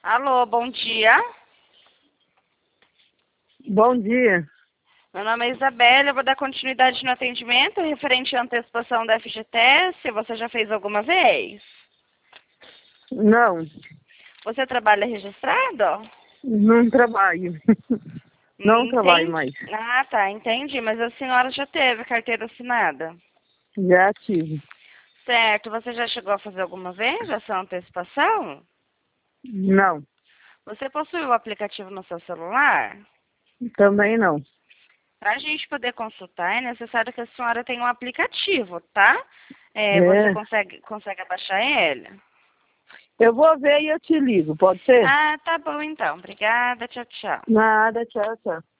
Alô, bom dia. Bom dia. Meu nome é Isabela, eu vou dar continuidade no atendimento referente à antecipação da FGTS. Você já fez alguma vez? Não, Você trabalha registrado? não trabalho. Não trabalho Entendi. mais. Ah, tá, entendi. Mas a senhora já teve carteira assinada? Já tive. Certo. Você já chegou a fazer alguma vez essa antecipação? Não, Você possui o aplicativo no seu celular? também não. Para a gente poder consultar, é necessário que a senhora tenha um aplicativo, tá? Você É. consegue abaixar ele? Eu vou ver e eu te ligo, pode ser? Ah, tá bom então. Obrigada. Tchau, tchau. Nada, tchau, tchau.